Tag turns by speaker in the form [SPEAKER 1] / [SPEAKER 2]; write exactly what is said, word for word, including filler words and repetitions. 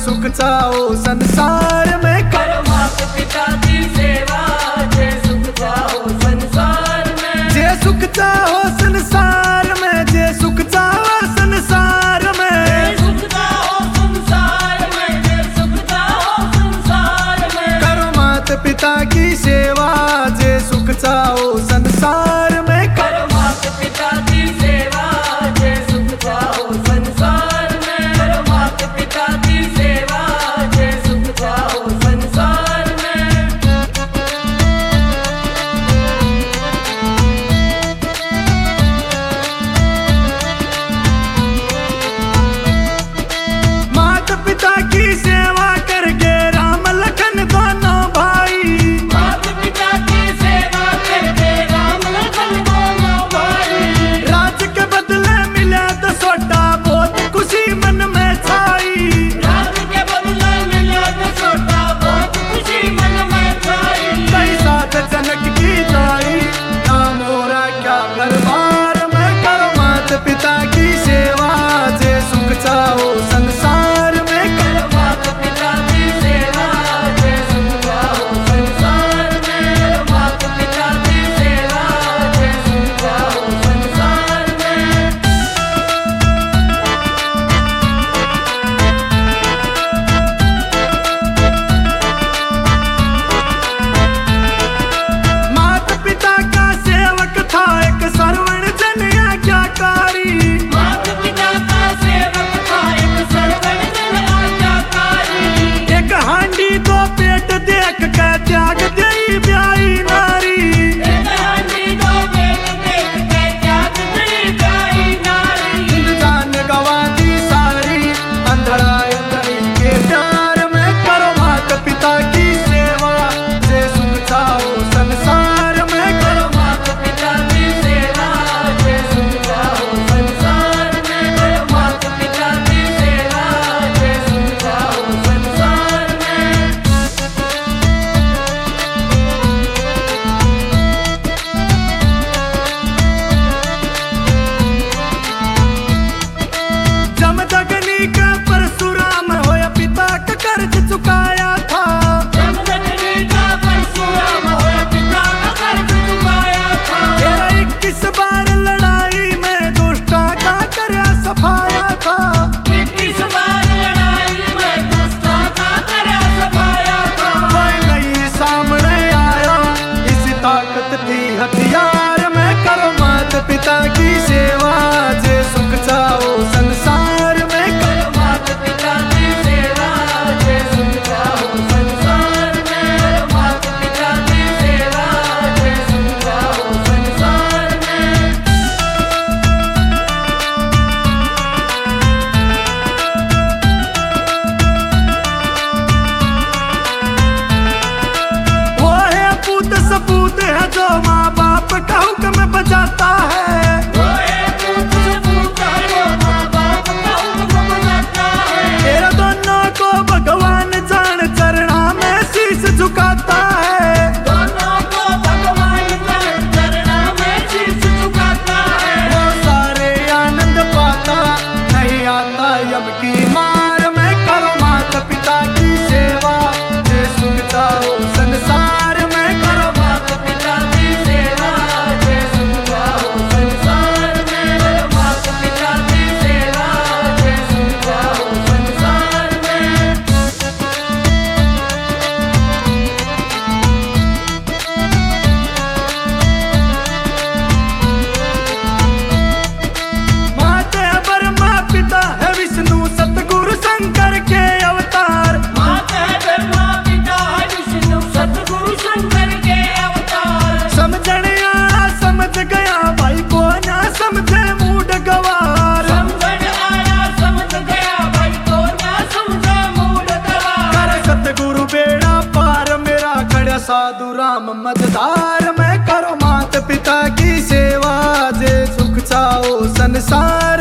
[SPEAKER 1] सुख चाहो संसार में।
[SPEAKER 2] करो माता पिता की सेवा, जे सुख चाहो संसार में।
[SPEAKER 1] जे सुख चाहो संसार में, जे सुख चाहो संसार में।
[SPEAKER 2] जे सुख चाहो संसार में, जे सुख चाहो संसार में।
[SPEAKER 1] करो माता पिता की सेवा, जे सुख चाहो संसार में।
[SPEAKER 2] करो माता पिता की सेवा, जे सुख चाहो संसार में। करो माता पिता की सेवा, जे सुख चाहो संसार में।
[SPEAKER 1] माता पिता की सेवा करके राम लखन दोनों भाई।
[SPEAKER 2] माता पिता की सेवा करके राम लखन दोनों भाई।
[SPEAKER 1] राज के बदले मिला दसोटा, बहुत खुशी मन में छाई।
[SPEAKER 2] राज के बदले मिला दसोटा, बहुत खुशी मन में छाई।
[SPEAKER 1] कई साथ जनक की जाई, नाम मोरा क्या दरबार में। करो माता पिता की सेवा, जे सुख चाहो संसार में।
[SPEAKER 2] करो माता पिता की सेवा, जे सुख चाहो संसार में। करो माता पिता की सेवा, जे सुख चाहो संसार में।
[SPEAKER 1] माता पिता का सेवक था एक श्रवण जन आज्ञाकारी।
[SPEAKER 2] माता पिता का सेवक था एक श्रवण जन आज्ञाकारी।
[SPEAKER 1] एक हांडी दो पेट देख के त्याग दई ब्याई नारी।
[SPEAKER 2] एक हांडी दो पेट देख के त्याग दई ब्याई नारी।
[SPEAKER 1] जान गवा दी सारी, अंधड़ा अंधड़ी के प्यार में। करो माता पिता की सेवा, जे सुख चाहो संसार में।
[SPEAKER 2] करो माता पिता की सेवा, जे सुख चाहो संसार में। करो माता पिता की सेवा, जे सुख चाहो संसार में।
[SPEAKER 1] जमदग्नि का परशुराम होया, पिता का कर्ज चुकाया था।
[SPEAKER 2] जमदग्नि का परशुराम होया, पिता का कर्ज चुकाया था।
[SPEAKER 1] तेरा इक्कीस बार लड़ाई में दुष्टा का कर्या सफाया था।
[SPEAKER 2] इक्कीस बार लड़ाई में दुष्टों का कर्या सफाया था।
[SPEAKER 1] कोई नहीं सामने आया, इसी ताकत थी हथियार में। करो माता पिता की सेवा, जे सुख चाहो संसार में।
[SPEAKER 2] करो माता पिता की सेवा, जे सुख चाहो संसार में। करो माता पिता की सेवा, जे सुख चाहो संसार में।
[SPEAKER 1] वो है पूत सपूत है, जो माँ बाप का हुक्म बजाता है।
[SPEAKER 2] वो है पूत सपूत है, जो माँ बाप का हुक्म बजाता है।
[SPEAKER 1] तेरा दोनों को भगवान जान, चरणा में शीश झुकाता है।
[SPEAKER 2] दोनों को भगवान जान, चरणा में शीश झुकाता है।
[SPEAKER 1] वो सारे आनंद पाता, नहीं आता यम की मार में। करो माता पिता की सेवा, जे सुख चाहो संसार में। करो
[SPEAKER 2] माता पिता की सेवा, जे सुख चाहो संसार में। करो माता पिता की सेवा, जे सुख चाहो संसार में।
[SPEAKER 1] माता ब्रह्मा, पिता है विष्णु, सतगुरु शंकर के अवतार।
[SPEAKER 2] माता ब्रह्मा, पिता है विष्णु, सतगुरु शंकर के अवतार।
[SPEAKER 1] समझने आया समझ गया, भाई को ना समझे मूड गवार।
[SPEAKER 2] समझ आया समझ गया, भाई को ना समझे मूड गवार।
[SPEAKER 1] कर सतगुरु बेड़ा पार, मेरा खड़ा साधु राम मझधार में। करो माता पिता की सेवा, जे सुख चाहो संसार